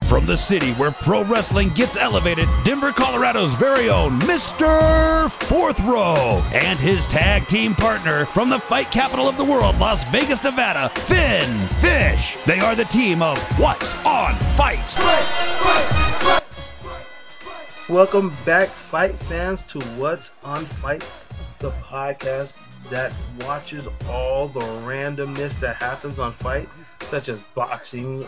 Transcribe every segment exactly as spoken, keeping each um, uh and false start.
From the city where pro wrestling gets elevated, Denver, Colorado's very own Mister Fourth Row and his tag team partner from the fight capital of the world, Las Vegas, Nevada, Finn Fish. They are the team of What's on Fight. Welcome back, fight fans, to What's on Fight, the podcast that watches all the randomness that happens on fight, such as boxing,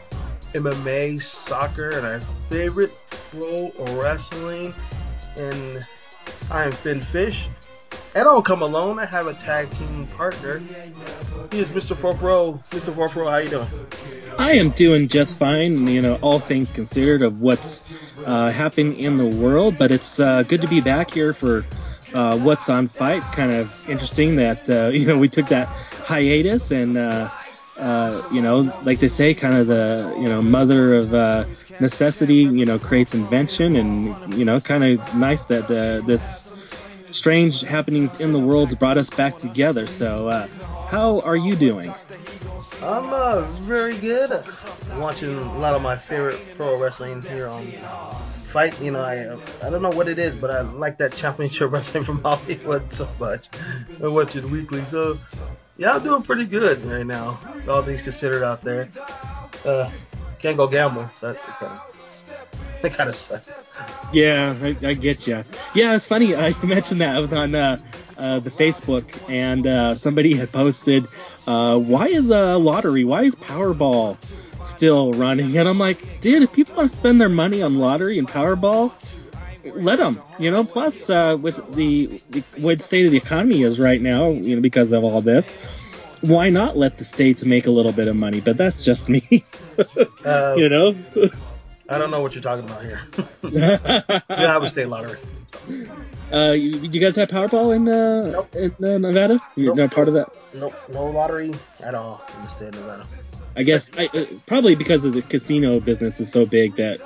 M M A, soccer, and our favorite, pro wrestling. And I am Finn Fish. I don't come alone. I have a tag team partner. He is Mister Fourth Row. Mister Fourth Row, how you doing? I am doing just fine, you know, all things considered of what's uh, happening in the world. But it's uh, good to be back here for uh, What's on Fight. It's kind of interesting that, uh, you know, we took that hiatus and, uh, uh, you know, like they say, kind of the, you know, mother of uh, necessity, you know, creates invention. And, you know, kind of nice that uh, this strange happenings in the world brought us back together. So uh, how are you doing? I'm uh, very good. Watching a lot of my favorite pro wrestling here on Fight. You know, I I don't know what it is, but I like that championship wrestling from Hollywood so much. I watch it weekly. So, yeah, I'm doing pretty good right now, all things considered out there. Uh, can't go gamble, so that's kind of, that kind of sucks. Yeah, I, I get you. Yeah, it's funny. I mentioned that. I was on uh, uh, the Facebook, and uh, somebody had posted, uh, why is a uh, lottery, why is Powerball still running? And I'm like, dude, if people want to spend their money on lottery and Powerball, let them. You know, plus uh, with the, the way the state of the economy is right now, you know, because of all this, why not let the states make a little bit of money? But that's just me. uh, you know? I don't know what you're talking about here. We don't have a state lottery. Uh, you, you guys have Powerball in uh, nope. in uh, Nevada? You're nope, not part nope, of that? Nope, no lottery at all in the state of Nevada. I guess I, uh, probably because of the casino business is so big that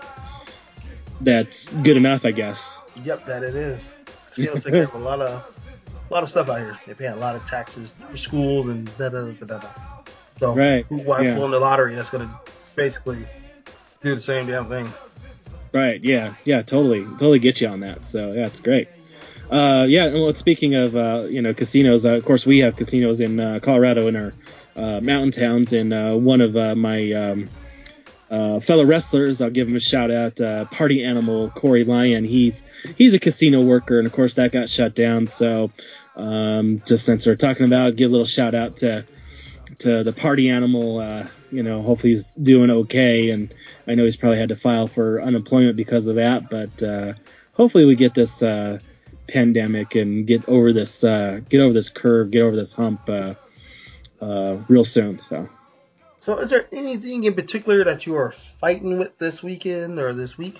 that's good enough, I guess. Yep, that it is. Casinos take care of a lot of a lot of stuff out here. They pay a lot of taxes for schools and da da da da da. So right. why yeah. pull in the lottery? That's gonna basically do the same damn thing. Right. Yeah. Yeah. Totally. Totally get you on that. So yeah, it's great. Uh, yeah. Well, speaking of uh, you know casinos, uh, of course we have casinos in uh, Colorado in our uh, mountain towns, and uh, one of uh, my um, uh, fellow wrestlers, I'll give him a shout out, uh, Party Animal Corey Lyon. He's he's a casino worker, and of course that got shut down. So um, just since we're talking about, give a little shout out to to the Party Animal. Uh, you know, hopefully he's doing okay, and I know he's probably had to file for unemployment because of that. But uh, hopefully we get this uh, pandemic and get over this uh, get over this curve, get over this hump uh, uh, real soon. So. So is there anything in particular that you are fighting with this weekend or this week?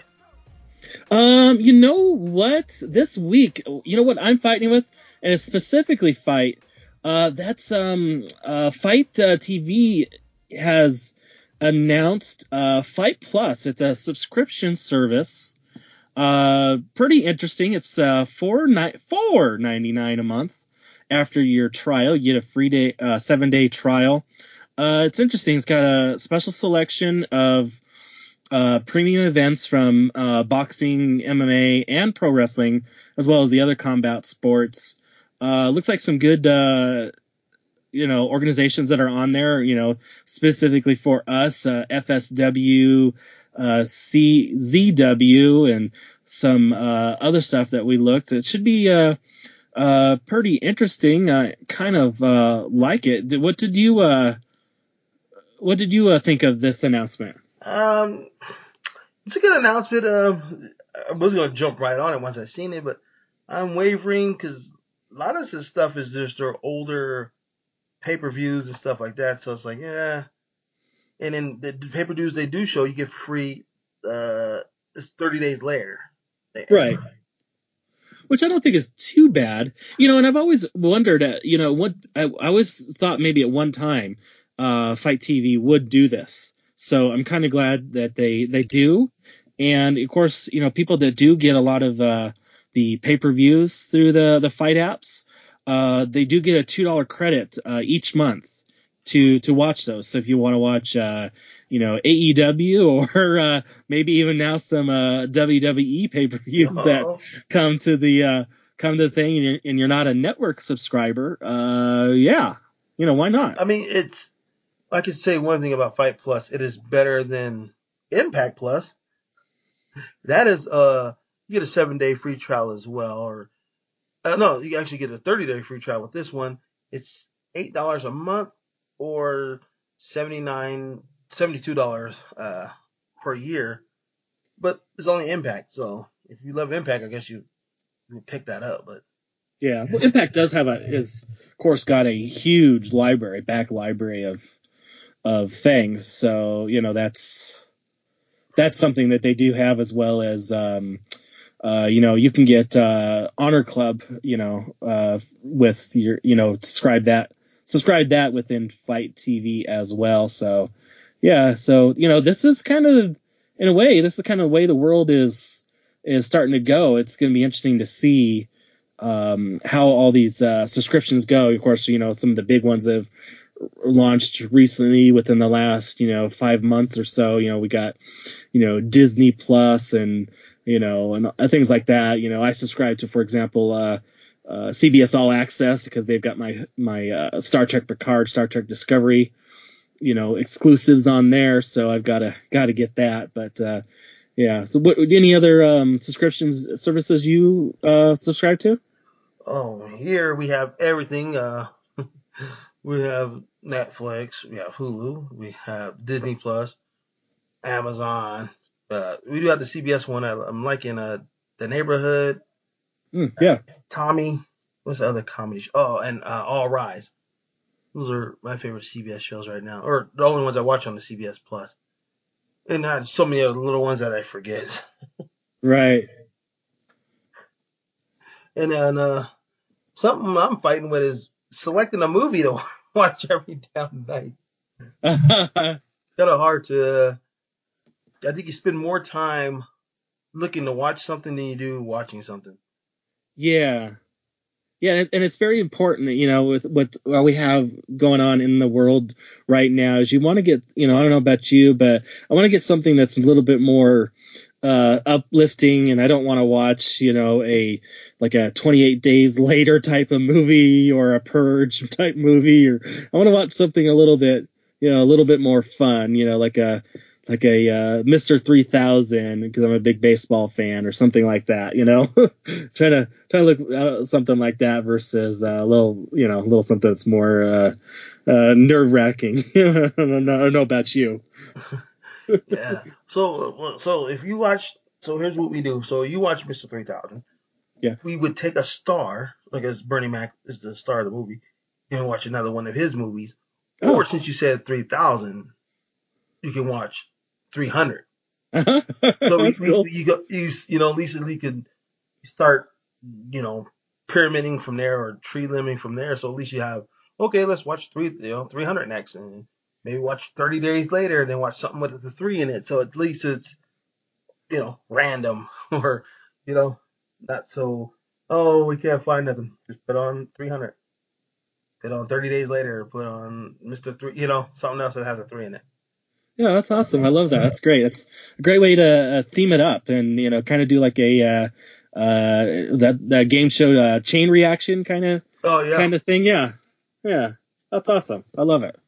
Um, you know what? This week, you know what I'm fighting with, and specifically fight. Uh, that's um, uh, Fight uh, T V has announced uh, Fight Plus. It's a subscription service. Uh, pretty interesting. It's uh four ni- four ninety nine a month after your trial. You get a free day, uh, seven day trial. Uh, it's interesting. It's got a special selection of uh, premium events from uh, boxing, M M A, and pro wrestling, as well as the other combat sports. Uh, looks like some good, uh, you know, organizations that are on there. You know, specifically for us, uh, F S W, uh, C Z W, and some uh, other stuff that we looked. It should be uh, uh, pretty interesting. I kind of uh, like it. What did you? Uh, What did you uh, think of this announcement? Um, it's a good announcement. Uh, I was gonna jump right on it once I seen it, but I'm wavering because a lot of this stuff is just their older pay-per-views and stuff like that. So it's like, yeah. And then the, the pay-per-views they do show, you get free. Uh, it's thirty days later. Right. Which I don't think is too bad, you know. And I've always wondered, uh, you know, what I, I always thought maybe at one time, uh, Fight T V would do this. So I'm kind of glad that they they do. And of course, you know, people that do get a lot of uh, the pay-per-views through the the Fight apps, uh, they do get a two dollar credit uh, each month. to to watch those. So if you want to watch, uh, you know, A E W or uh, maybe even now some uh, W W E pay-per-views Uh-oh. that come to the uh, come to the thing, and you're, and you're not a network subscriber, uh, yeah, you know, why not? I mean, it's I can say one thing about Fight Plus. It is better than Impact Plus. That is, uh, you get a seven day free trial as well, or uh, no, you actually get a thirty day free trial with this one. It's eight dollars a month or seventy-nine, seventy-two dollars uh, per year, but it's only Impact. So if you love Impact, I guess you you would pick that up. But Yeah, well, Impact does have a is of course got a huge library, back library of of things. So you know that's that's something that they do have, as well as um, uh, you know you can get uh, Honor Club, you know, uh, with your you know subscribe that subscribe that within Fight T V as well. So yeah, so you know this is kind of in a way this is kind of the way the world is is starting to go. It's going to be interesting to see um, how all these uh, subscriptions go. Of course, you know some of the big ones that have launched recently within the last you know five months or so. You know we got you know Disney Plus and you know and things like that. You know I subscribe to, for example, uh, uh, C B S All Access because they've got my my uh, Star Trek Picard, Star Trek Discovery, you know exclusives on there. So I've got to got to get that. But uh, yeah. So what any other um, subscriptions services you uh, subscribe to? oh, here we have everything. Uh, we have Netflix, we have Hulu, we have Disney Plus, Amazon. Uh, we do have the C B S one. I, I'm liking uh, The Neighborhood, Mm, yeah. Tommy. What's the other comedy show? Oh, and uh, All Rise. Those are my favorite C B S shows right now, or the only ones I watch on the C B S Plus. And uh, so many other little ones that I forget. Right. And then uh, something I'm fighting with is selecting a movie to watch every damn night. Kind of hard to. Uh, I think you spend more time looking to watch something than you do watching something. Yeah. Yeah, and it's very important, you know, with what we have going on in the world right now is you want to get, you know, I don't know about you, but I want to get something that's a little bit more uh, uplifting, and I don't want to watch, you know, a like a twenty-eight days later type of movie or a Purge type movie, or I want to watch something a little bit, you know, a little bit more fun, you know, like a like a uh, Mister three thousand because I'm a big baseball fan or something like that, you know, try to try to look at something like that versus uh, a little, you know, a little something that's more uh, uh, nerve wracking. I don't know, I don't know about you. Yeah. So so if you watch, so here's what we do. So you watch Mister three thousand. Yeah. We would take a star, like as Bernie Mac is the star of the movie, and watch another one of his movies. Oh. Or since you said three thousand, you can watch three hundred. Uh-huh. So we, That's cool. we you go you you know at least we could start you know pyramiding from there or tree limbing from there. So at least you have okay, let's watch three you know three hundred next, and maybe watch thirty days later, and then watch something with the three in it. So at least it's you know random or you know not so oh we can't find nothing. Just put on three hundred. Put on thirty days later. Put on Mister Three. You know something else that has a three in it. Yeah, that's awesome. I love that. That's great. That's a great way to uh, theme it up and, you know, kind of do like a, uh, uh, was that the game show uh, chain reaction kind of Oh yeah. kind of thing? Yeah. Yeah. That's awesome. I love it.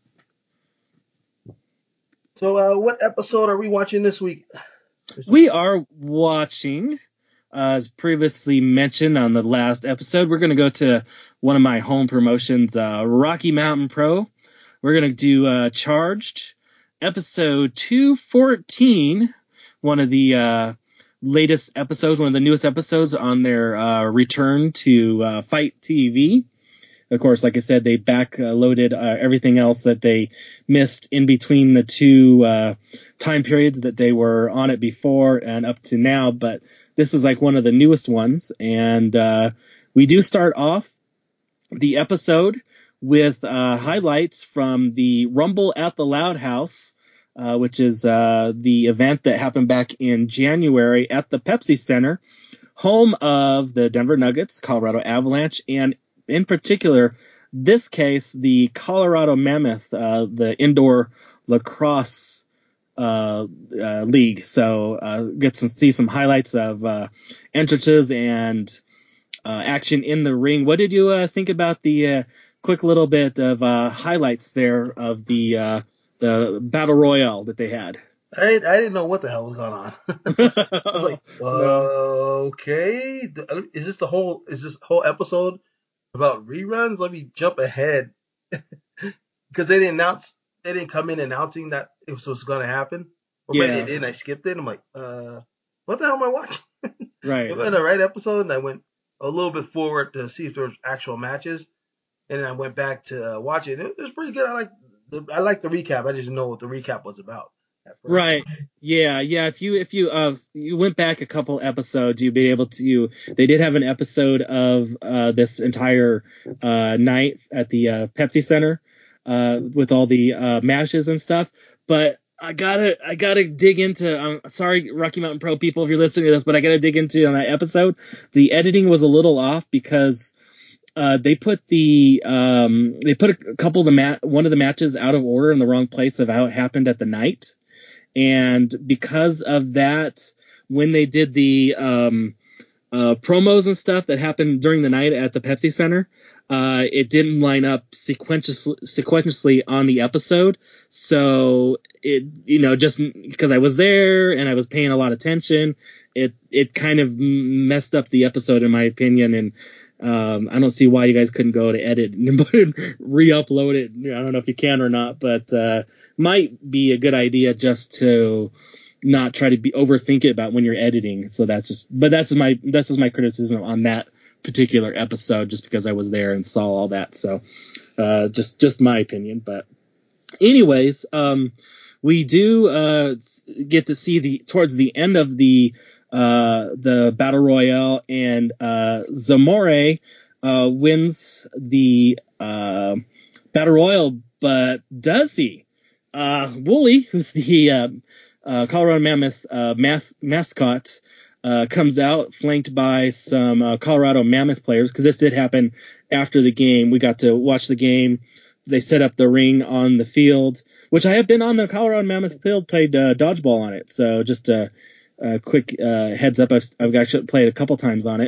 So uh, what episode are we watching this week? We are watching, uh, as previously mentioned on the last episode, we're going to go to one of my home promotions, uh, Rocky Mountain Pro. We're going to do uh, Charged. Episode two fourteen, one of the uh, latest episodes, one of the newest episodes on their uh, return to uh, Fight T V. Of course, like I said, they backloaded uh, everything else that they missed in between the two uh, time periods that they were on it before and up to now. But this is like one of the newest ones. And uh, we do start off the episode with uh, highlights from the Rumble at the Loud House, uh, which is uh, the event that happened back in January at the Pepsi Center, home of the Denver Nuggets, Colorado Avalanche, and in particular this case, the Colorado Mammoth, uh, the indoor lacrosse uh, uh, league. So uh, get some see some highlights of uh, entrances and uh, action in the ring. What did you uh, think about the uh, quick little bit of uh, highlights there of the uh, the battle royale that they had? I I didn't know what the hell was going on. I was like, uh, okay, is this the whole is this whole episode about reruns? Let me jump ahead because they didn't announce they didn't come in announcing that it was, was going to happen. Or maybe Yeah. they did and I skipped it. I'm like, uh, what the hell am I watching? Right. Am I in the right episode? And I went a little bit forward to see if there was actual matches, and then I went back to uh, watch it. It, it was pretty good. I like the, I like the recap. I just didn't know what the recap was about. Right. Yeah. Yeah. If you if you uh you went back a couple episodes, you'd be able to. They did have an episode of uh this entire uh night at the uh, Pepsi Center uh with all the uh matches and stuff. But I gotta I gotta dig into. I'm sorry, Rocky Mountain Pro people, if you're listening to this, but I gotta dig into on that episode. The editing was a little off because. Uh, they put the um, they put a couple of the mat one of the matches out of order in the wrong place of how it happened at the night. And because of that, when they did the um, uh, promos and stuff that happened during the night at the Pepsi Center, uh, it didn't line up sequentially, sequentially on the episode. So it, you know, just because I was there and I was paying a lot of attention, it it kind of messed up the episode in my opinion. And um, I don't see why you guys couldn't go to edit and re-upload it. I don't know if you can or not, but uh, might be a good idea just to not try to be overthink it about when you're editing. So that's just, but that's my that's just my criticism on that particular episode, just because I was there and saw all that. So uh, just just my opinion. But anyways, um, we do uh, get to see the towards the end of the uh, the battle royale, and uh, Zamore uh, wins the uh, battle royale, but does he? Uh, Wooly, who's the uh, uh, Colorado Mammoth uh, math- mascot, uh, comes out flanked by some uh, Colorado Mammoth players, because this did happen after the game. We got to watch the game. They set up the ring on the field, which I have been on the Colorado Mammoth field, played uh, dodgeball on it. So just a, a quick uh, heads up, I've, I've actually played a couple times on it.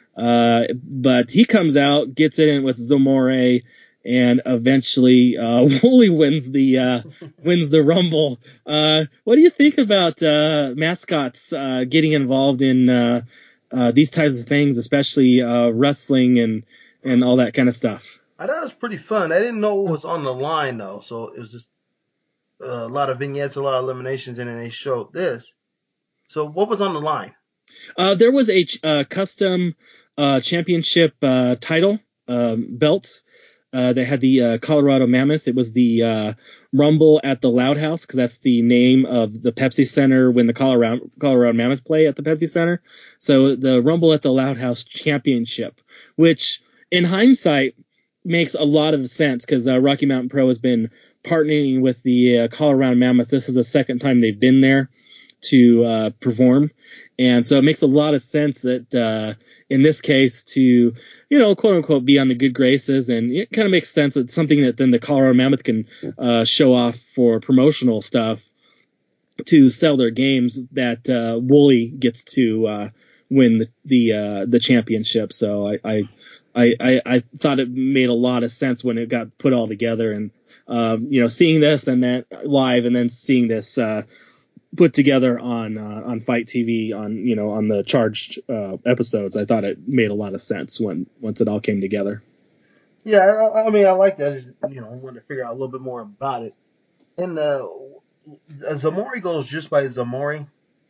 Uh, but he comes out, gets it in with Zamore, and eventually uh, Wooly wins the uh, wins the Rumble. Uh, what do you think about uh, mascots uh, getting involved in uh, uh, these types of things, especially uh, wrestling and and all that kind of stuff? I thought it was pretty fun. I didn't know what was on the line though, so it was just uh, a lot of vignettes, a lot of eliminations, and then they showed this. So what was on the line? Uh, there was a ch- uh, custom uh, championship uh, title um, belt. Uh, they had the uh, Colorado Mammoth. It was the uh, Rumble at the Loud House, because that's the name of the Pepsi Center when the Colorado Colorado Mammoth play at the Pepsi Center. So the Rumble at the Loud House Championship, which in hindsight makes a lot of sense, because uh, Rocky Mountain Pro has been partnering with the uh, Colorado Mammoth. This is the second time they've been there to uh, perform, and so it makes a lot of sense that uh, in this case to, you know, quote unquote, be on the good graces, and it kind of makes sense that something that then the Colorado Mammoth can uh, show off for promotional stuff to sell their games, that uh, Wooly gets to uh, win the the, uh, the championship. So I, I I I I thought it made a lot of sense when it got put all together, and um, you know, seeing this and that live, and then seeing this Uh, put together on uh, on Fight T V, on, you know, on the charged uh, episodes, I thought it made a lot of sense when once it all came together. Yeah, I, I mean, I like that. I just, you know, I wanted to figure out a little bit more about it. And uh, Zamore goes just by Zamore.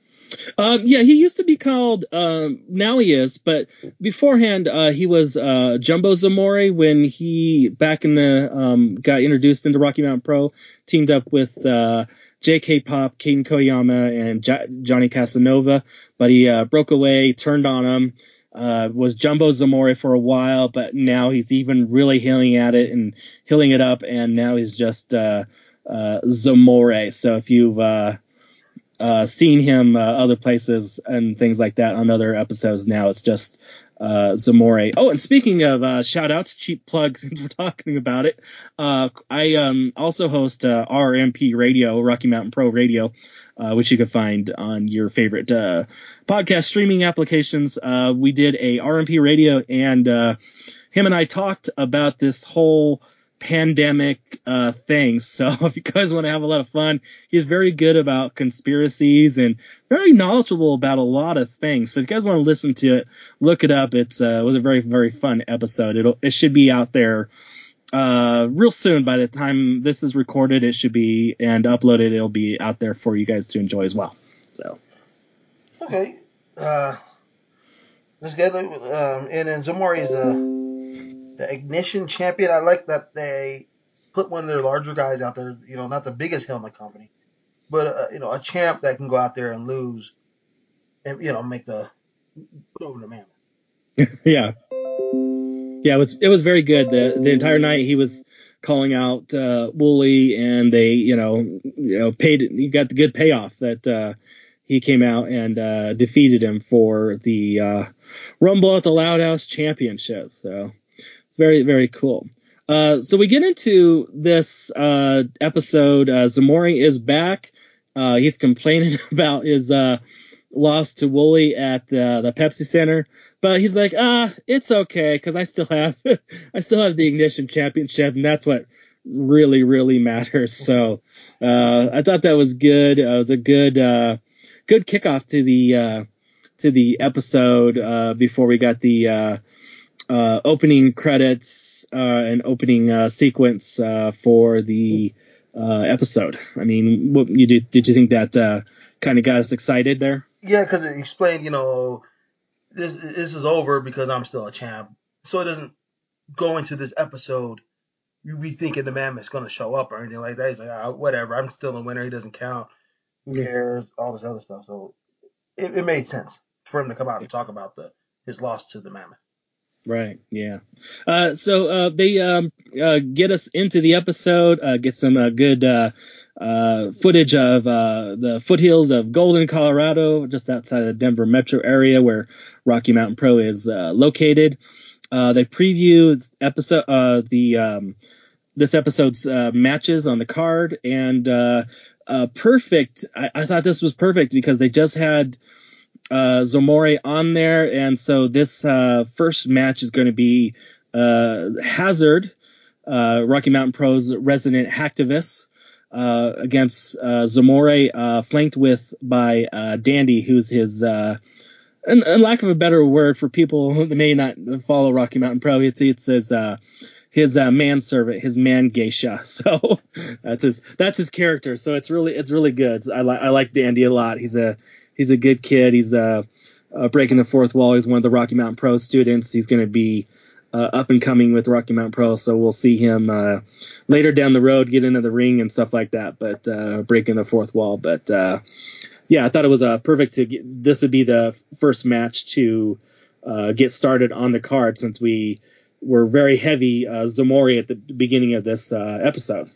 Um, yeah, he used to be called. Um, now he is, but beforehand uh, he was uh, Jumbo Zamore, when he back in the um, got introduced into Rocky Mountain Pro, teamed up with uh, J K Pop, Caden Koyama, and J- Johnny Casanova. But he uh, broke away, turned on him. Uh, was Jumbo Zamore for a while, but now he's even really healing at it and healing it up, and now he's just uh, uh, Zamore. So if you've uh, uh, seen him uh, other places and things like that on other episodes. Now it's just uh, Zamore. Oh, and speaking of uh, shout outs, cheap plug, since we're talking about it, uh, I um, also host uh, R M P Radio, Rocky Mountain Pro Radio, uh, which you can find on your favorite uh, podcast streaming applications. Uh, we did a R M P Radio, and uh, him and I talked about this whole pandemic uh things. So if you guys want to have a lot of fun, he's very good about conspiracies and very knowledgeable about a lot of things. So if you guys want to listen to it, look it up. It's uh, it was a very, very fun episode. It'll it should be out there uh real soon. By the time this is recorded, it should be and uploaded. It'll be out there for you guys to enjoy as well. So okay, uh let's get um and then Zamore is a the Ignition champion. I like that they put one of their larger guys out there, you know, not the biggest helmet company, but, uh, you know, a champ that can go out there and lose and, you know, make the, put over the Mammoth. yeah. Yeah, it was, it was very good. The, the entire night he was calling out, uh, Wooly, and they, you know, you know, paid, he got the good payoff that, uh, he came out and, uh, defeated him for the, uh, Rumble at the Loud House Championship. So, very, very cool. Uh, so we get into this uh, episode. Uh, Zamore is back. Uh, he's complaining about his uh, loss to Wooly at the, the Pepsi Center, but he's like, ah, it's okay because I still have, I still have the Ignition Championship, and that's what really, really matters. So uh, I thought that was good. Uh, it was a good, uh, good kickoff to the uh, to the episode uh, before we got the. Uh, Uh, opening credits uh, and opening uh, sequence uh, for the uh, episode. I mean, what you did? Did you think that uh, kind of got us excited there? Yeah, because it explained, you know, this this is over because I'm still a champ, so it doesn't go into this episode. You be thinking the Mammoth's going to show up or anything like that. He's like, ah, whatever, I'm still a winner. He doesn't count. Who cares? All this other stuff. So it, it made sense for him to come out and talk about the his loss to the Mammoth. Right. Yeah. Uh, so uh, they um, uh, get us into the episode, uh, get some uh, good uh, uh, footage of uh, the foothills of Golden, Colorado, just outside of the Denver metro area where Rocky Mountain Pro is uh, located. Uh, they preview episode uh, the um, this episode's uh, matches on the card, and uh, uh, perfect. I, I thought this was perfect because they just had Uh, Zamore on there, and so this uh, first match is going to be uh, Hazard, uh, Rocky Mountain Pro's resident hacktivist, uh, against uh, Zamore, uh, flanked with by uh, Dandy, who's his, uh, and, and lack of a better word for people that may not follow Rocky Mountain Pro, it's it's his uh, his uh, manservant, his man geisha. So that's his that's his character. So it's really it's really good. I like I like Dandy a lot. He's a He's a good kid. He's uh, uh, breaking the fourth wall. He's one of the Rocky Mountain Pro students. He's going to be uh, up and coming with Rocky Mountain Pro, so we'll see him uh, later down the road get into the ring and stuff like that, but uh, breaking the fourth wall. But, uh, yeah, I thought it was uh, perfect to get – this would be the first match to uh, get started on the card since we were very heavy uh, Zamore at the beginning of this uh, episode.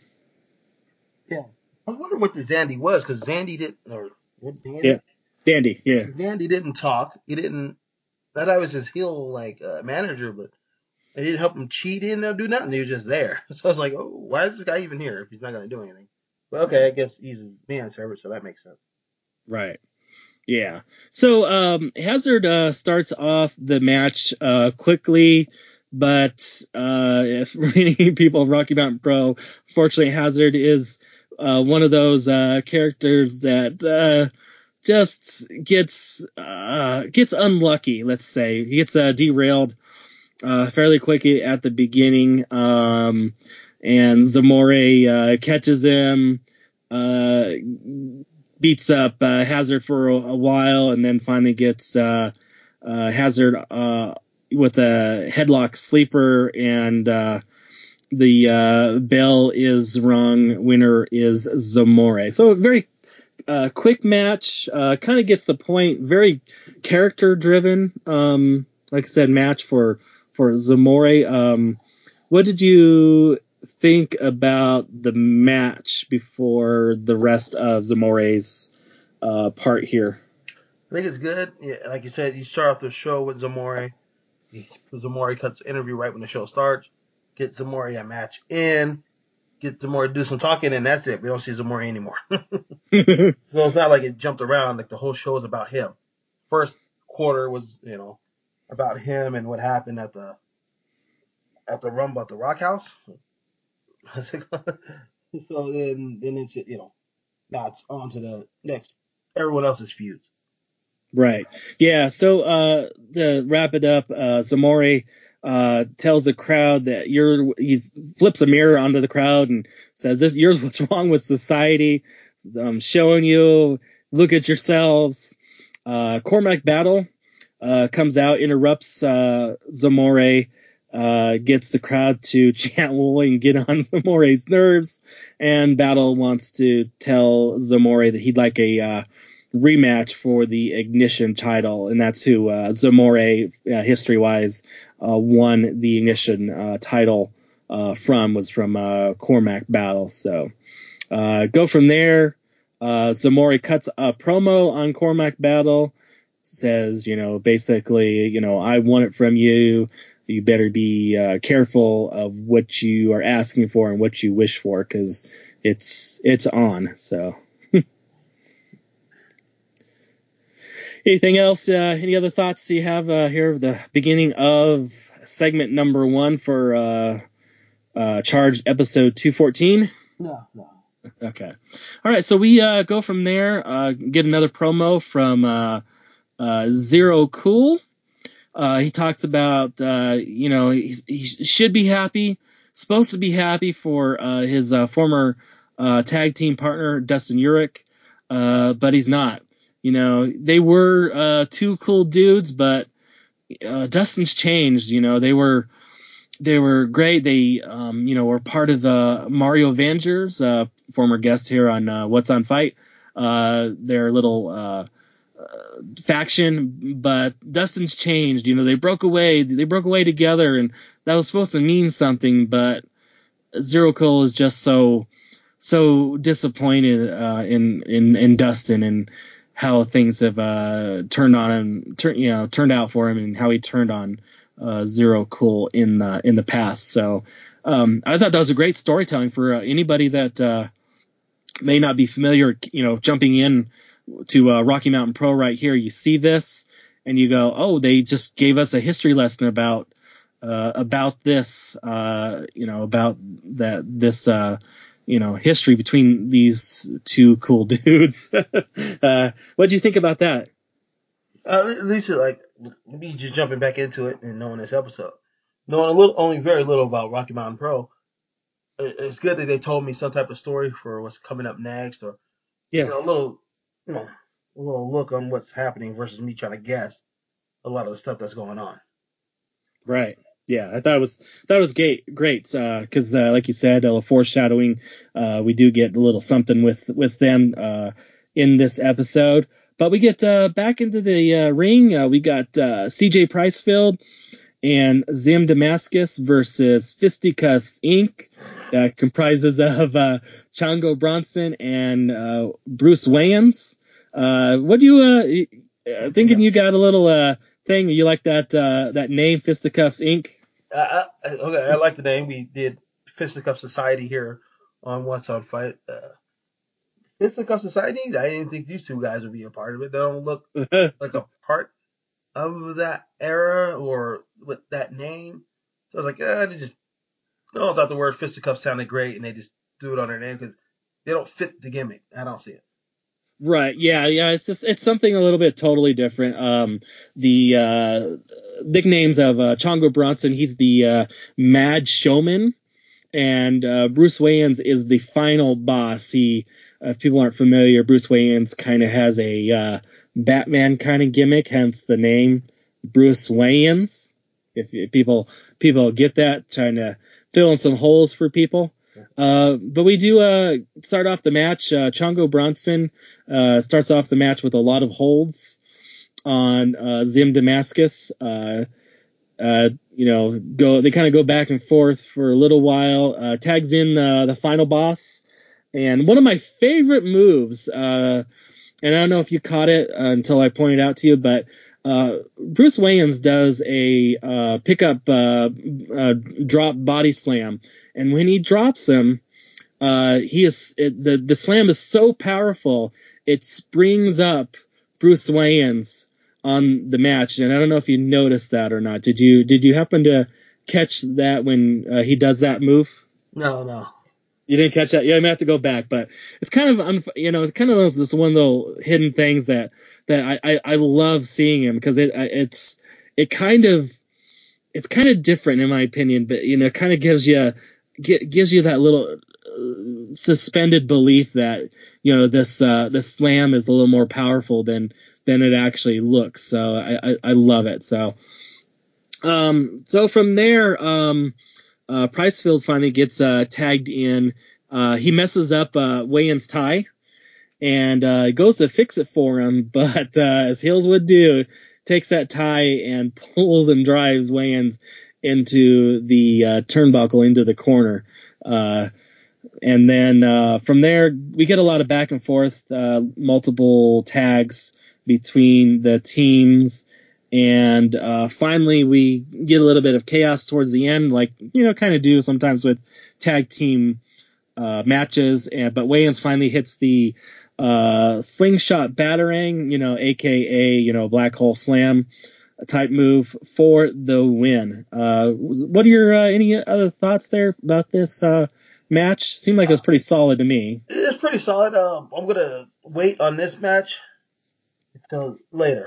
Yeah. I was wondering what the Zandy was because Zandy didn't – or Dandy? Yeah. Dandy, yeah. Dandy didn't talk. He didn't. That I was his heel like uh, manager, but it didn't help him cheat. He didn't do nothing. He was just there. So I was like, oh, why is this guy even here if he's not going to do anything? But okay, I guess he's his manservant, so that makes sense. Right. Yeah. So um, Hazard uh, starts off the match uh, quickly, but uh, for many people of Rocky Mountain Pro, unfortunately, Hazard is uh, one of those uh, characters that uh, just gets uh, gets unlucky. Let's say he gets uh, derailed uh, fairly quickly at the beginning, um, and Zamore uh, catches him, uh, beats up uh, Hazard for a, a while, and then finally gets uh, uh, Hazard uh, with a headlock sleeper, and uh, the uh, bell is rung. Winner is Zamore. So very Uh, quick match, uh, kind of gets the point. Very character driven, um, like I said, match for for Zamore. Um, what did you think about the match before the rest of Zamore's uh, part here? I think it's good. Yeah, like you said, you start off the show with Zamore. Zamore cuts the interview right when the show starts. Get Zamore a match in. Get Zamore to do some talking, and that's it. We don't see Zamore anymore. So it's not like it jumped around. Like the whole show is about him. First quarter was, you know, about him and what happened at the at the Rumble at the Rock House. So then, then it's, you know, now it's on to the next everyone else's feuds. Right. Yeah. So uh, to wrap it up, uh, Zamore uh, tells the crowd that you're. He flips a mirror onto the crowd and says, "This, here's what's wrong with society. I'm showing you. Look at yourselves." Uh, Cormac Battle uh, comes out, interrupts uh, Zamore, uh, gets the crowd to chant "Wooly" and get on Zamore's nerves, and Battle wants to tell Zamore that he'd like a uh, rematch for the Ignition title, and that's who uh, Zamore, uh, history-wise, uh, won the Ignition uh, title uh, from, was from uh, Cormac Battle. So uh, go from there. Uh, Zamore cuts a promo on Cormac Battle, says, you know, basically, you know, I want it from you. You better be uh, careful of what you are asking for and what you wish for, because it's it's on. So. Anything else? Uh, any other thoughts you have uh, here at the beginning of segment number one for uh, uh, Charged episode two fourteen? No, no. Okay. All right. So we uh, go from there, uh, get another promo from uh, uh, Zero Cool. Uh, he talks about, uh, you know, he, he should be happy, supposed to be happy for uh, his uh, former uh, tag team partner, Dustin Urich, uh, but he's not. You know, they were uh, two cool dudes, but uh, Dustin's changed. You know, they were they were great. They, um, you know, were part of the Mario Avengers, uh, former guest here on uh, What's on Fight. Uh, their little uh, uh, faction, but Dustin's changed. You know, they broke away. They broke away together, and that was supposed to mean something. But Zero Cool is just so so disappointed uh, in in in Dustin and how things have uh, turned on him, turn, you know, turned out for him, and how he turned on uh, Zero Cool in the in the past. So um, I thought that was a great storytelling for uh, anybody that uh, may not be familiar. You know, jumping in to uh, Rocky Mountain Pro right here, you see this and you go, "Oh, they just gave us a history lesson about uh, about this. Uh, you know, about that this." Uh, you know, history between these two cool dudes. uh, what do you think about that? Uh, at least, like, me just jumping back into it and knowing this episode, knowing a little, only very little about Rocky Mountain Pro. It's good that they told me some type of story for what's coming up next, or Yeah, you know, a little, you know, a little look on what's happening versus me trying to guess a lot of the stuff that's going on. right. Yeah, I thought it was that was great, great, because uh, uh, like you said, uh, foreshadowing. Uh, we do get a little something with with them uh, in this episode, but we get uh, back into the uh, ring. Uh, we got uh, C J Pricefield and Zim Damascus versus Fisticuffs Incorporated. That comprises of uh, Chongo Bronson and uh, Bruce Wayans. Uh, what do you uh, thinking? You got a little uh, thing. You like that uh, that name, Fisticuffs Incorporated? I, I, okay, I like the name. We did Fisticuff Society here on What's on Fight. Uh, Fisticuff Society. I didn't think these two guys would be a part of it. They don't look like a part of that era or with that name. So I was like, eh, they just. No, I thought the word fisticuff sounded great, and they just threw it on their name because they don't fit the gimmick. I don't see it. Right. Yeah. Yeah. It's just it's something a little bit totally different. Um, the uh, nicknames of uh, Chongo Bronson. He's the uh, Mad Showman, and uh, Bruce Wayans is the final boss. He, uh, if people aren't familiar, Bruce Wayans kind of has a uh, Batman kind of gimmick, hence the name Bruce Wayans. If, if people people get that, trying to fill in some holes for people. Uh, but we do uh, start off the match. Uh, Chongo Bronson uh, starts off the match with a lot of holds on uh, Zim Damascus. Uh, uh, you know, go they kind of go back and forth for a little while. Uh, tags in uh, the final boss, and one of my favorite moves. Uh, and I don't know if you caught it uh, until I pointed out to you, but uh, Bruce Wayans does a uh, pickup uh, uh, drop body slam, and when he drops him, uh, he is it, the the slam is so powerful it springs up Bruce Wayans on the match, and I don't know if you noticed that or not. Did you did you happen to catch that when uh, he does that move? No, no. You didn't catch that? Yeah, I may have to go back, but it's kind of, unf- you know, it's kind of just one of the hidden things that that I, I, I love seeing him because it it's it kind of it's kind of different in my opinion, but you know, it kind of gives you gives you that little uh, suspended belief that you know this uh, this slam is a little more powerful than than it actually looks. So I, I, I love it. So um so from there um. Uh, Pricefield finally gets uh, tagged in. Uh, he messes up uh, Wayans' tie and uh, goes to fix it for him, but uh, as Hills would do, takes that tie and pulls and drives Wayans into the uh, turnbuckle, into the corner. Uh, and then uh, from there, we get a lot of back and forth, uh, multiple tags between the teams. And uh, finally, we get a little bit of chaos towards the end, like, you know, kind of do sometimes with tag team uh, matches. And But Wayans finally hits the uh, slingshot batarang, you know, a k a, you know, black hole slam type move for the win. Uh, what are your uh, any other thoughts there about this uh, match? Seemed like it was pretty solid to me. It's pretty solid. Um, I'm going to wait on this match until later.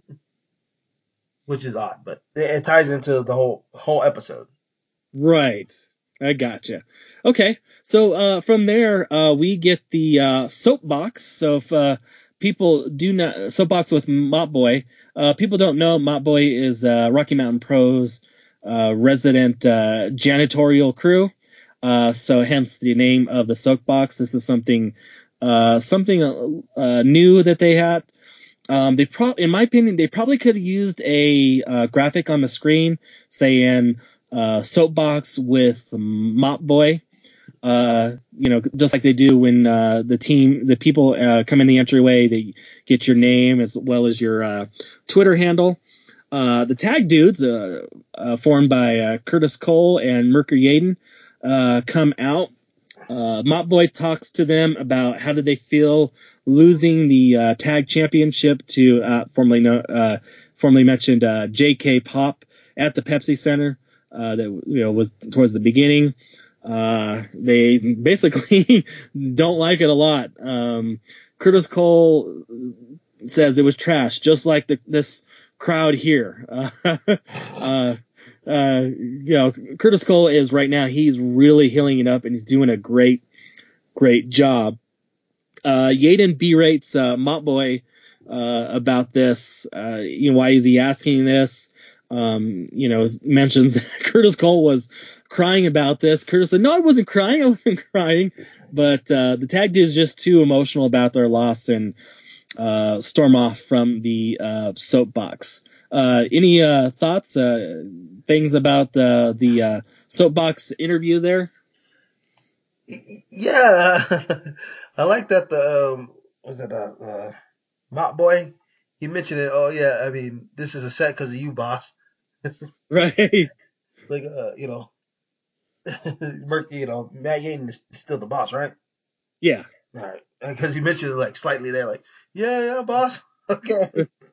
Which is odd, but it, it ties into the whole whole episode. Right. I gotcha. Okay. So uh, from there, uh, we get the uh, soapbox. So if uh, people do not, soapbox with Mop Boy, uh, people don't know, Mop Boy is uh, Rocky Mountain Pro's uh, resident uh, janitorial crew. Uh, so hence the name of the soapbox. This is something uh, something uh, new that they had. Um, they pro- in my opinion, they probably could have used a uh, graphic on the screen saying uh, soapbox with Mop Boy, uh, you know, just like they do when uh, the team, the people uh, come in the entryway, they get your name as well as your uh, Twitter handle. Uh, the tag dudes, uh, uh, formed by uh, Curtis Cole and Mercury Yaden, uh, come out. Uh, Mop Boy talks to them about how did they feel losing the uh, tag championship to uh, formerly no, uh, formerly mentioned uh, J K Pop at the Pepsi Center. Uh, that you know was towards the beginning. Uh, they basically don't like it a lot. Um, Curtis Cole says it was trash, just like the, this crowd here. Uh, uh, uh, you know, Curtis Cole is right now, he's really healing it up and he's doing a great, great job. Uh, Yaden berates uh, Mop Boy uh, about this. Uh, you know, why is he asking this? Um, you know, mentions that Curtis Cole was crying about this. Curtis said, no, I wasn't crying. I wasn't crying. But uh, the tag team is just too emotional about their loss and uh, storm off from the uh, soapbox. Uh, any uh, thoughts, uh, things about uh, the uh, soapbox interview there? Yeah, I like that. The um, was it uh, uh, Mop Boy? He mentioned it. Oh yeah, I mean this is a set because of you, boss. Right. Like uh, you know, Merc, you know, Matt Yaden is still the boss, right? Yeah. All right, because you mentioned it like slightly there, like yeah, yeah, boss. Okay.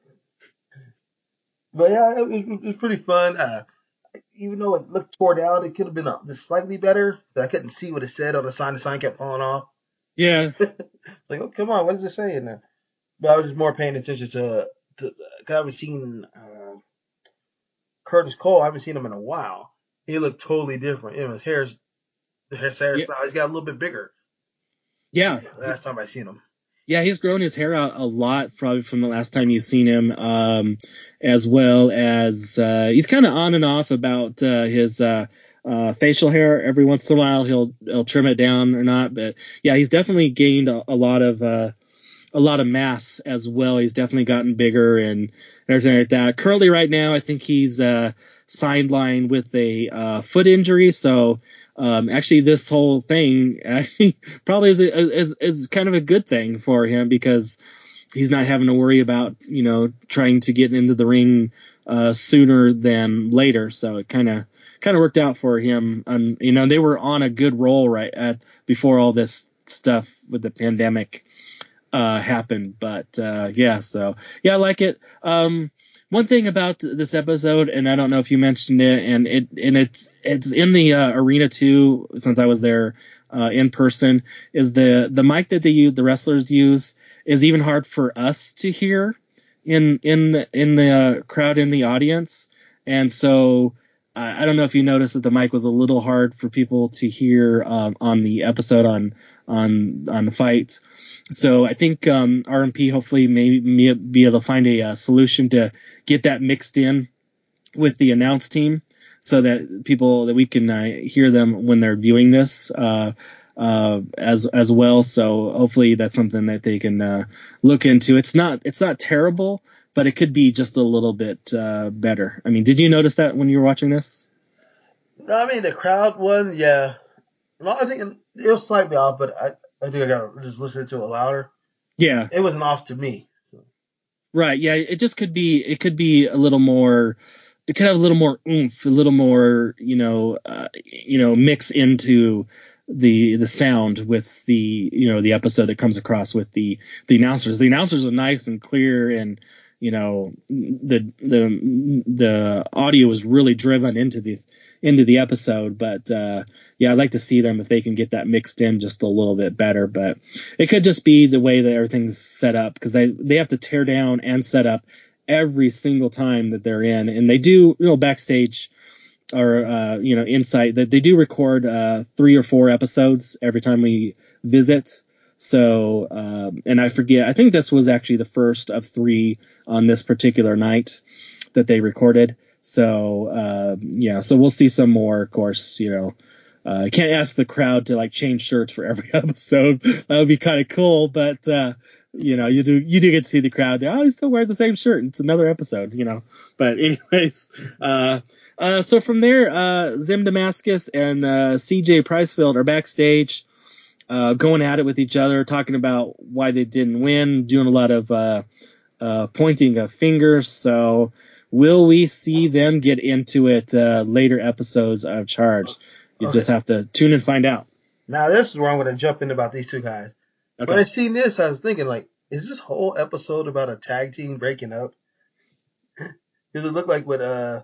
But yeah, it was, it was pretty fun. Uh, even though it looked tore down, it could have been uh, just slightly better. But I couldn't see what it said on the sign. The sign kept falling off. Yeah. It's like, oh, come on, what does it say in there? But I was just more paying attention to, to cause I haven't seen uh, Curtis Cole. I haven't seen him in a while. He looked totally different. You know, his hair's, his Yeah. hairstyle, he's got a little bit bigger. Yeah. Last time I seen him. Yeah, he's grown his hair out a lot probably from the last time you've seen him, um, as well as uh, he's kind of on and off about uh, his uh, uh, facial hair. Every once in a while, he'll he'll trim it down or not. But yeah, he's definitely gained a, a lot of uh, a lot of mass as well. He's definitely gotten bigger and everything like that. Currently, right now, I think he's uh, sidelined with a uh, foot injury. So. Um, actually, this whole thing actually probably is, is is kind of a good thing for him because he's not having to worry about, you know, trying to get into the ring uh, sooner than later. So it kind of kind of worked out for him. And, you know, they were on a good roll right at before all this stuff with the pandemic uh, happened. But uh, yeah, so yeah, I like it. Um, one thing about this episode, and I don't know if you mentioned it, and it and it's it's in the uh, arena too, since I was there uh, in person, is the the mic that they use, the wrestlers use, is even hard for us to hear in in the in the uh, crowd, in the audience. And so uh, I don't know if you noticed that the mic was a little hard for people to hear um, on the episode on on on the fight. So I think um, R M P hopefully may, may be able to find a, uh solution to get that mixed in with the announce team, so that people that we can uh, hear them when they're viewing this uh, uh, as as well. So hopefully that's something that they can uh, look into. It's not it's not terrible, but it could be just a little bit uh, better. I mean, did you notice that when you were watching this? No, I mean the crowd one, yeah. No, I think it was slightly off, but I I think I got to just listen to it louder. Yeah. It wasn't off to me. So. Right. Yeah. It just could be. It could be a little more. It could have a little more oomph, a little more, you know, uh, you know, mix into the the sound with the, you know, the episode that comes across with the the announcers. The announcers are nice and clear, and you know, the the the audio is really driven into the into the episode. But uh, yeah, I'd like to see them if they can get that mixed in just a little bit better. But it could just be the way that everything's set up, because they they have to tear down and set up every single time that they're in, and they do, you know, backstage or uh, you know, Insight, that they do record uh, three or four episodes every time we visit. So, um, and I forget, I think this was actually the first of three on this particular night that they recorded. So, uh, yeah, so we'll see some more, of course, you know. I uh, can't ask the crowd to like change shirts for every episode. That would be kind of cool, but uh, you know, you do you do get to see the crowd. They're, oh, he's still wearing the same shirt. It's another episode, you know. But anyways, uh, uh, so from there, uh, Zim Damascus and uh, C J Pricefield are backstage, uh, going at it with each other, talking about why they didn't win, doing a lot of uh, uh, pointing of fingers. So will we see them get into it uh, later episodes of Charge? You okay. just have to tune and find out. Now this is where I'm going to jump in about these two guys. Okay. When I seen this, I was thinking, like, is this whole episode about a tag team breaking up? Does it look like with uh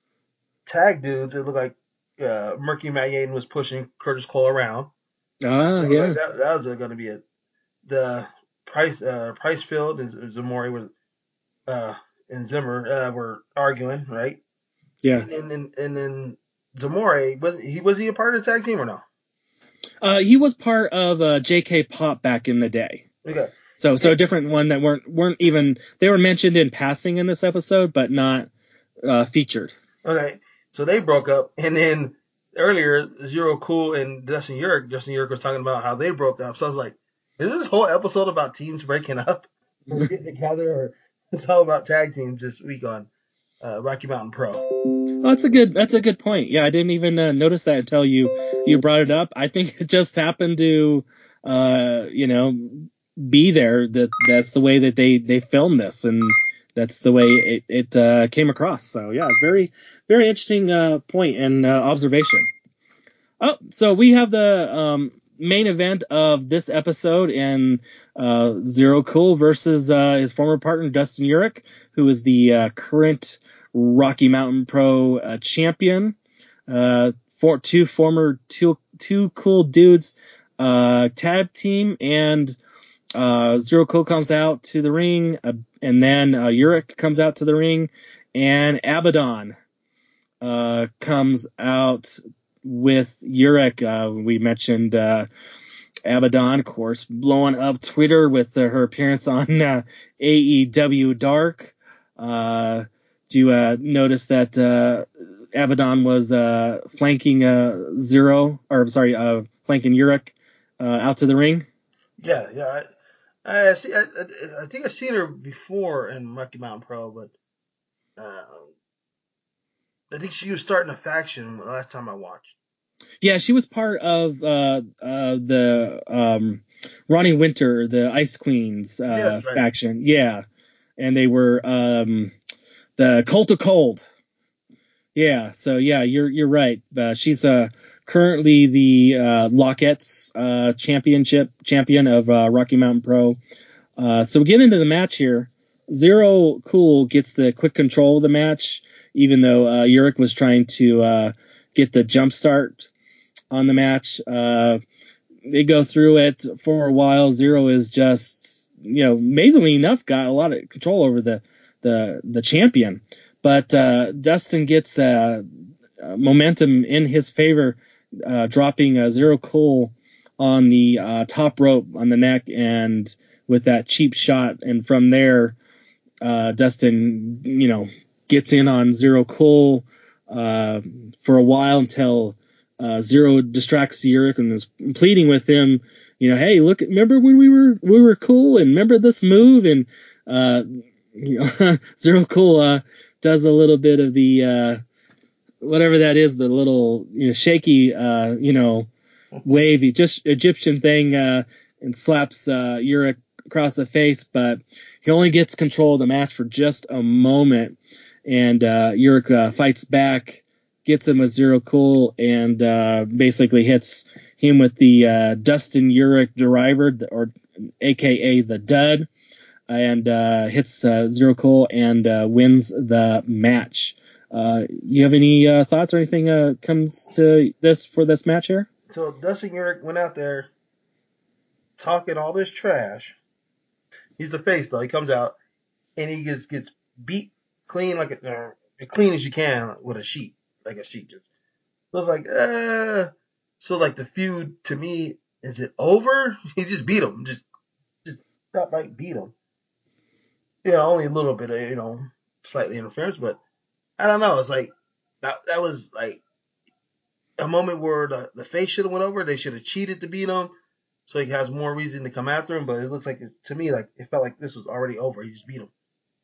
tag dudes? It looked like uh, Murky Matt Yaden was pushing Curtis Cole around. Ah, uh, yeah. Like that, that was going to be it. The Price uh, Pricefield and Zamori was uh and Zimmer uh, were arguing, right? Yeah. And and, and, and then Zamori was he was he a part of the tag team or no? Uh, he was part of uh, J K Pop back in the day. Okay. So so a different one that weren't weren't even they were mentioned in passing in this episode, but not uh, featured. Okay. So they broke up, and then earlier Zero Cool and Justin Urick, Justin Urick was talking about how they broke up. So I was like, is this whole episode about teams breaking up or getting together, or it's all about tag teams this week on uh, Rocky Mountain Pro? Oh, that's a good that's a good point. Yeah, I didn't even uh, notice that until you you brought it up. I think it just happened to uh, you know, be there. That that's the way that they they filmed this, and that's the way it it uh, came across. So yeah, very very interesting uh, point and uh, observation. Oh, so we have the um, main event of this episode, and uh, Zero Cool versus uh, his former partner Dustin Urick, who is the uh, current Rocky Mountain Pro uh, champion. Uh, for two former two two cool dudes uh, tag team, and uh, Zero Cool comes out to the ring, uh, and then uh, Urick comes out to the ring, and Abaddon uh, comes out with Urick. Uh, we mentioned uh, Abaddon, of course, blowing up Twitter with uh, her appearance on uh, A E W Dark. Uh, do you uh, notice that uh, Abaddon was uh, flanking uh, Zero, or I'm sorry, uh, flanking Urick uh, out to the ring? Yeah, yeah. I, I, see, I, I think I've seen her before in Rocky Mountain Pro, but uh, I think she was starting a faction the last time I watched. Yeah, she was part of uh, uh, the um, Ronnie Winter, the Ice Queens uh, Yes, right. faction. Yeah, and they were um, the Cult of Cold. Yeah, so yeah, you're you're right. Uh, she's uh, currently the uh, Lockett's uh, championship champion of uh, Rocky Mountain Pro. Uh, so we get into the match here. Zero Cool gets the quick control of the match, even though uh, Uric was trying to uh, get the jump start on the match. Uh, they go through it for a while. Zero is just, you know, amazingly enough, got a lot of control over the the the champion. But uh, Dustin gets uh, uh, momentum in his favor, uh, dropping uh, Zero Cool on the uh, top rope on the neck and with that cheap shot. And from there, uh, Dustin, you know, gets in on Zero Cool uh, for a while until uh, Zero distracts Uric and is pleading with him, you know, hey, look, remember when we were we were cool and remember this move? And uh, you know, Zero Cool uh, does a little bit of the uh, whatever that is, the little you know, shaky, uh, you know, wavy, just Egyptian thing, uh, and slaps uh, Uric across the face, but he only gets control of the match for just a moment, and uh, Uric uh, fights back, gets him with Zero Cool, and uh, basically hits him with the uh, Dustin Uric Driver, or A K A the Dud, and uh, hits uh, Zero Cool and uh, wins the match. Uh, you have any uh, thoughts or anything uh, comes to this for this match here? So Dustin Uric went out there talking all this trash. He's the face though. He comes out and he just gets beat clean like a, uh, as clean as you can with a sheet, like a sheet. Just so it's like, uh. So like the feud to me, is it over? He just beat him, just just outright beat him. You know, only a little bit of you know slightly interference, but I don't know. It's like that that was like a moment where the, the face should have went over. They should have cheated to beat him, so he has more reason to come after him. But it looks like it's, to me, like it felt like this was already over. He just beat him.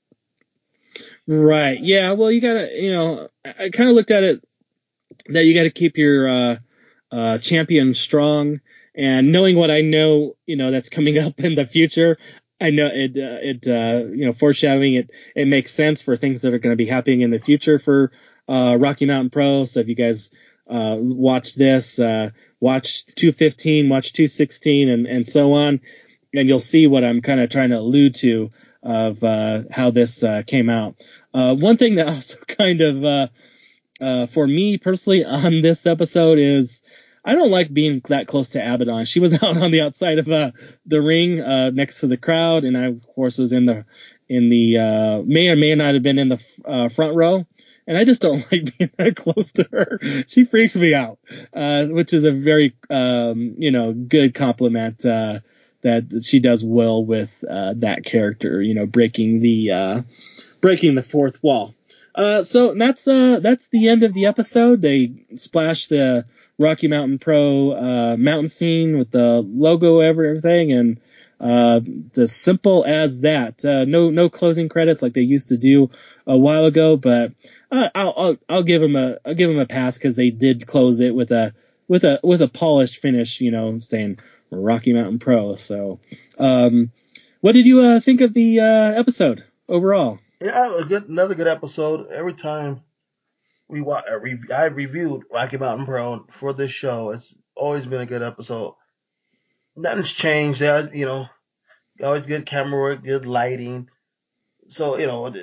Right. Yeah. Well, you gotta, you know, I, I kind of looked at it that you got to keep your uh, uh, champion strong, and knowing what I know, you know, that's coming up in the future. I know it, uh, it, uh, you know, foreshadowing it, it makes sense for things that are going to be happening in the future for uh, Rocky Mountain Pro. So if you guys uh, watch this, uh, watch two fifteen, watch two sixteen, and, and so on, and you'll see what I'm kind of trying to allude to of uh, how this uh, came out. Uh, one thing that also kind of, uh, uh, for me personally on this episode is I don't like being that close to Abaddon. She was out on the outside of uh, the ring uh, next to the crowd, and I of course was in the in the uh, may or may not have been in the uh, front row. And I just don't like being that close to her. She freaks me out, uh, which is a very um, you know good compliment uh, that she does well with uh, that character. You know, breaking the uh, breaking the fourth wall. Uh, so that's uh, that's the end of the episode. They splash the Rocky Mountain Pro uh, mountain scene with the logo, everything, and uh, it's as simple as that. Uh, no no closing credits like they used to do a while ago, but uh, I'll, I'll I'll give them a I'll give them a pass because they did close it with a with a with a polished finish. You know, saying Rocky Mountain Pro. So, um, what did you uh, think of the uh, episode overall? Yeah, a good, another good episode. Every time we watch, I, re- I reviewed Rocky Mountain Pro for this show. It's always been a good episode. Nothing's changed. There, you know, always good camera work, good lighting. So you know,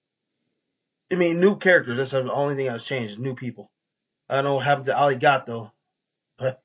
I mean, new characters. That's the only thing that's changed. New people. I don't know what happened to Ali Gato, but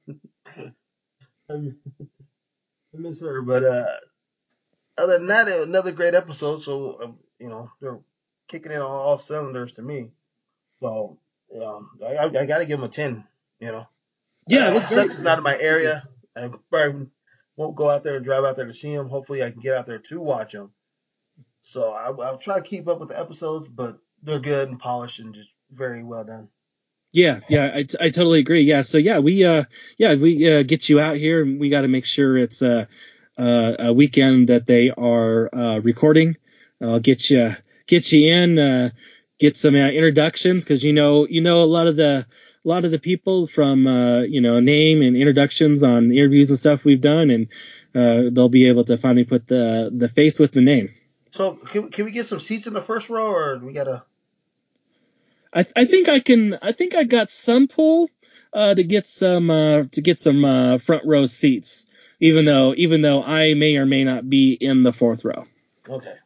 I miss her. But uh, other than that, another great episode. So um, you know, they're kicking in on all cylinders to me. So yeah, I, I got to give them a ten. You know, Yeah, uh, it it was very. sucks it's not in my area. I probably won't go out there and drive out there to see them. Hopefully, I can get out there to watch them. So I, I'll try to keep up with the episodes, but they're good and polished and just very well done. Yeah, yeah, I, I totally agree. Yeah, so yeah, we uh yeah we uh, get you out here, and we got to make sure it's a uh, a weekend that they are uh, recording. I'll get you get you in, uh, get some uh, introductions because you know you know a lot of the a lot of the people from, uh, you know, name and introductions on interviews and stuff we've done, and uh, they'll be able to finally put the the face with the name. So can, can we get some seats in the first row, or we gotta? I, I think I can. I think I got some pull uh, to get some uh, to get some uh, front row seats, even though even though I may or may not be in the fourth row. Okay.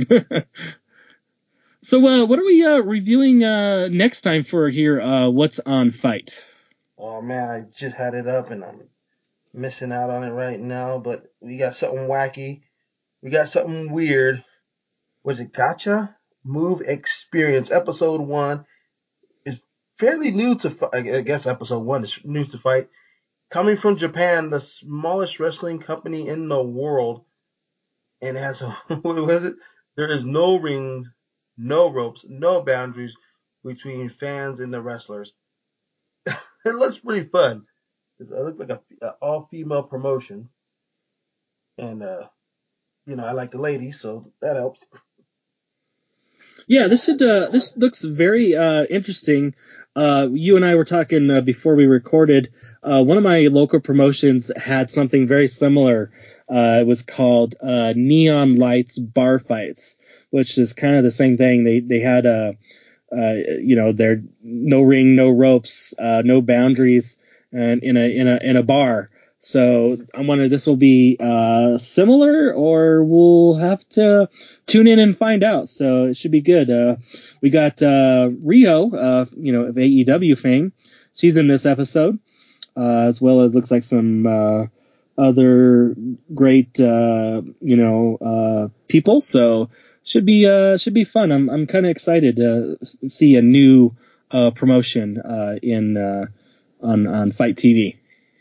So uh, what are we uh, reviewing uh, next time for here? Uh, What's on Fight? Oh man, I just had it up and I'm missing out on it right now. But we got something wacky. We got something weird. Was it Gotcha Move Experience episode one? Is fairly new to. I guess episode one is new to Fight. Coming from Japan, the smallest wrestling company in the world, and it has a what was it? There is no rings, no ropes, no boundaries between fans and the wrestlers. It looks pretty fun. It looks like a, a all-female promotion, and uh, you know I like the ladies, so that helps. Yeah, this should uh, this looks very uh, interesting. Uh, you and I were talking uh, before we recorded. Uh, one of my local promotions had something very similar. Uh, it was called uh, Neon Lights Bar Fights, which is kind of the same thing. They they had a uh, uh, you know, there no ring, no ropes, uh, no boundaries, and in a in a in a bar. So I wonder this will be uh, similar, or we'll have to tune in and find out. So it should be good. Uh, we got uh, Rio, uh, you know, of A E W fame. She's in this episode, uh, as well as looks like some uh, other great, uh, you know, uh, people. So should be uh, should be fun. I'm I'm kind of excited to see a new uh, promotion uh, in uh, on on Fight T V.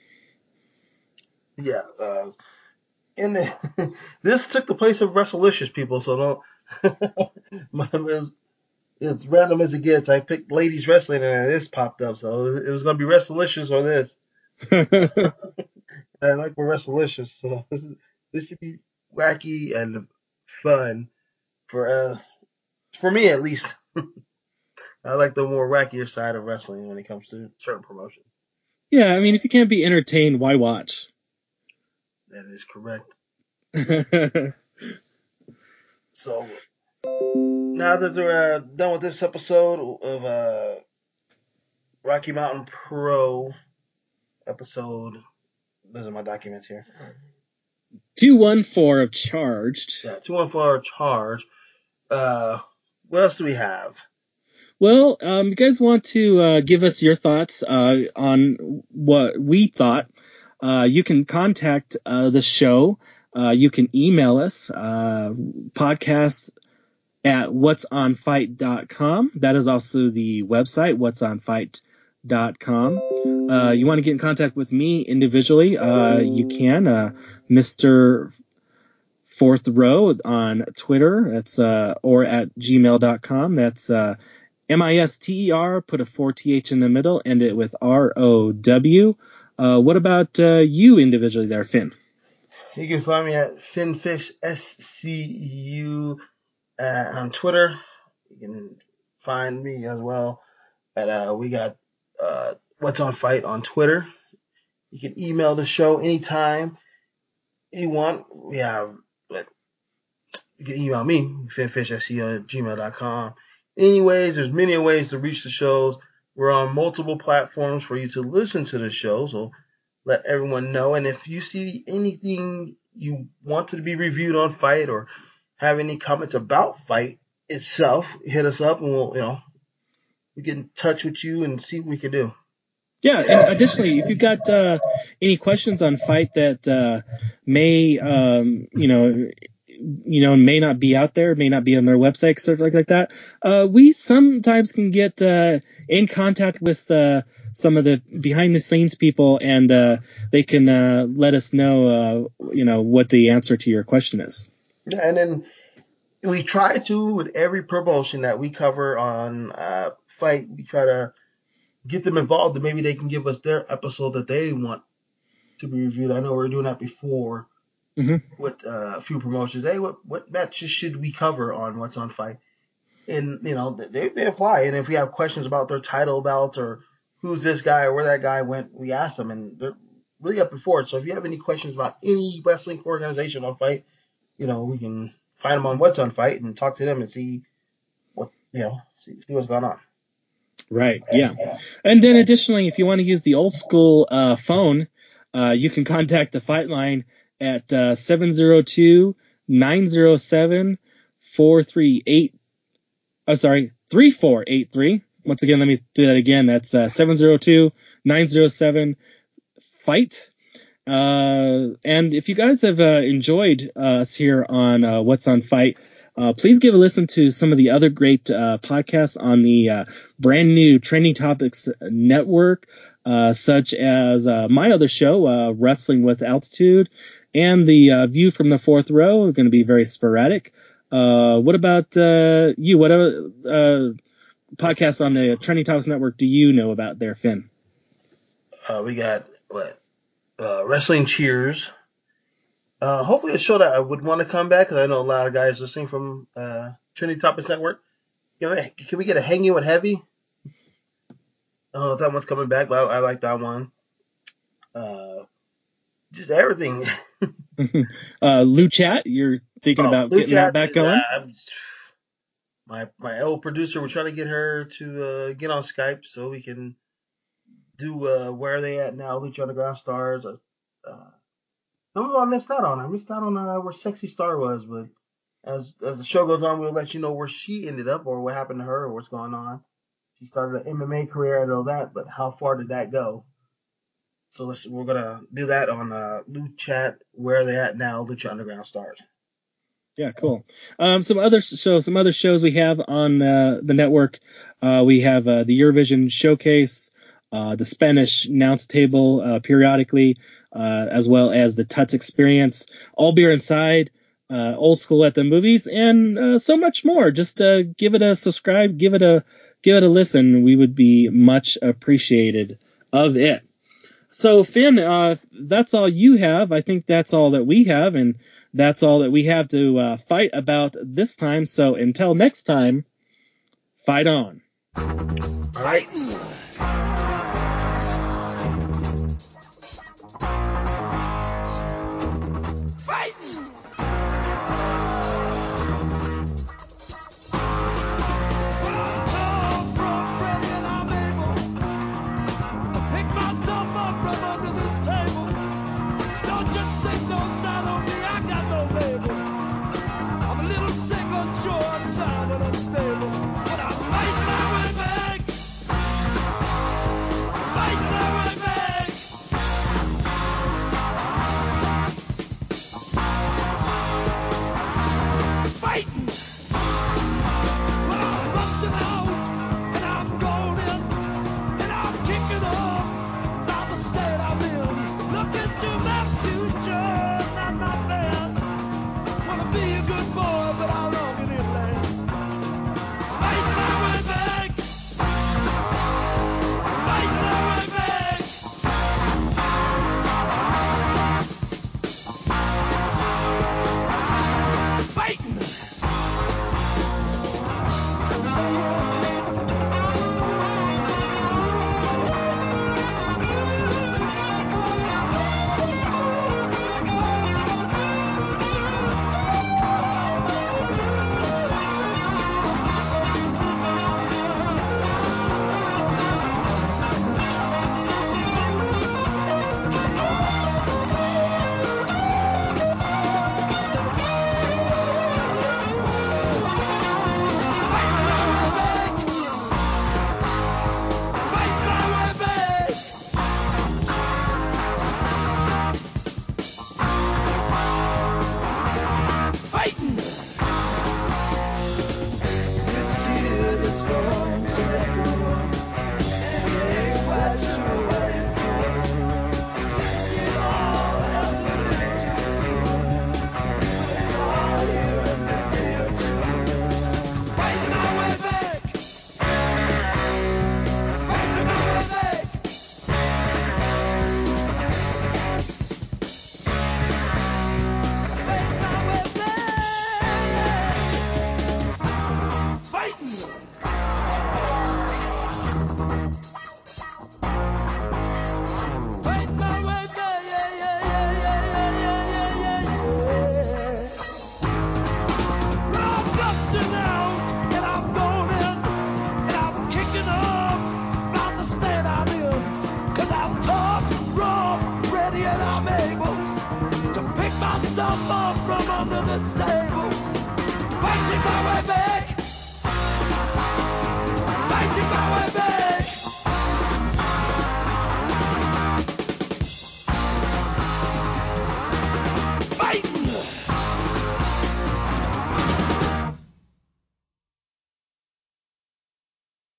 Yeah, uh, and the, this took the place of WrestleLicious, people. So don't. It's random as it gets. I picked ladies wrestling and this popped up, so it was, it was going to be WrestleLicious or this. I like we're WrestleLicious, so this, is, this should be wacky and fun for uh for me at least. I like the more wackier side of wrestling when it comes to certain promotions. Yeah, I mean, if you can't be entertained, why watch? That is correct. So now that they're uh, done with this episode of uh, Rocky Mountain Pro episode, those are my documents here. two one four of Charged. Yeah, two one four Charge. Uh, what else do we have? Well, um, you guys want to uh, give us your thoughts uh, on what we thought, uh, you can contact uh, the show. Uh, you can email us, uh, podcast at what's on fight dot com. That is also the website, what's on fight dot com. Uh, you want to get in contact with me individually, uh, you can. Uh, Mister Fourth Row on Twitter. That's uh, or at gmail dot com. That's uh, M I S T E R, put a four T H in the middle, end it with R O W. Uh, what about uh, you individually there, Finn? You can find me at FinnFish S C U uh, on Twitter. You can find me as well at uh, we got uh, What's on Fight on Twitter. You can email the show anytime you want. We have like, you can email me FinnFishSCU at gmail dot com. Anyways, there's many ways to reach the shows. We're on multiple platforms for you to listen to the show, so let everyone know. And if you see anything you want to be reviewed on Fight or have any comments about Fight itself, hit us up and we'll, you know, we get in touch with you and see what we can do. Yeah, and additionally, if you've got uh, any questions on Fight that uh, may, um, you know, you know, may not be out there, may not be on their website, something like that, uh, we sometimes can get uh, in contact with uh, some of the behind-the-scenes people, and uh, they can uh, let us know, uh, you know, what the answer to your question is. Yeah, and then we try to, with every promotion that we cover on uh, Fight, we try to get them involved and maybe they can give us their episode that they want to be reviewed. I know we were doing that before mm-hmm. with uh, a few promotions. Hey, what what matches should we cover on What's on Fight? And, you know, they, they apply. And if we have questions about their title belts or who's this guy or where that guy went, we asked them, and they're really up before it. So if you have any questions about any wrestling organization on Fight, you know, we can find them on What's on Fight and talk to them and see what, you know, see, see what's going on. Right, yeah. And then additionally, if you want to use the old school uh, phone, uh, you can contact the Fight Line at uh, seven oh two, nine oh seven, four three eight. Oh, sorry, three four eight three. Once again, let me do that again. That's uh, seven oh two, nine oh seven, FIGHT. Uh, and if you guys have uh, enjoyed uh, us here on uh, What's on Fight, uh, please give a listen to some of the other great uh, podcasts on the uh, brand new Trending Topics Network, uh, such as uh, my other show, uh, Wrestling with Altitude, and the uh, View from the Fourth Row are going to be very sporadic. Uh, what about uh, you? What other uh, podcasts on the Trending Topics Network do you know about there, Finn? Uh, we got what? Uh, Wrestling Cheers. Uh, hopefully a show that I would want to come back because I know a lot of guys listening from uh, Trinity Topics Network. You know, can we get a Hanging with Heavy? I don't know if that one's coming back, but I, I like that one. Uh, just everything. uh, Lou Chat, you're thinking oh, about Lou getting Chat, that back going? Uh, my my old producer, we're trying to get her to uh, get on Skype so we can do uh, Where Are They At Now, Lucha Underground Stars. Uh, some of them I missed out on. I missed out on uh, where Sexy Star was, but as as the show goes on, we'll let you know where she ended up or what happened to her or what's going on. She started an M M A career, I know that, but how far did that go? So let's, we're gonna do that on uh, Lou Chat. Where Are They At Now, Lucha Underground Stars. Yeah, cool. Um, some other shows, some other shows we have on uh, the network. Uh, we have uh, the Eurovision Showcase, uh, the Spanish Announce Table uh, periodically, uh, as well as the Tuts Experience, All Beer Inside, uh, Old School at the Movies, and uh, so much more. Just uh, give it a subscribe, give it a give it a listen. We would be much appreciated of it. So, Finn, uh, that's all you have. I think that's all that we have, and that's all that we have to uh, fight about this time. So, until next time, fight on. All right.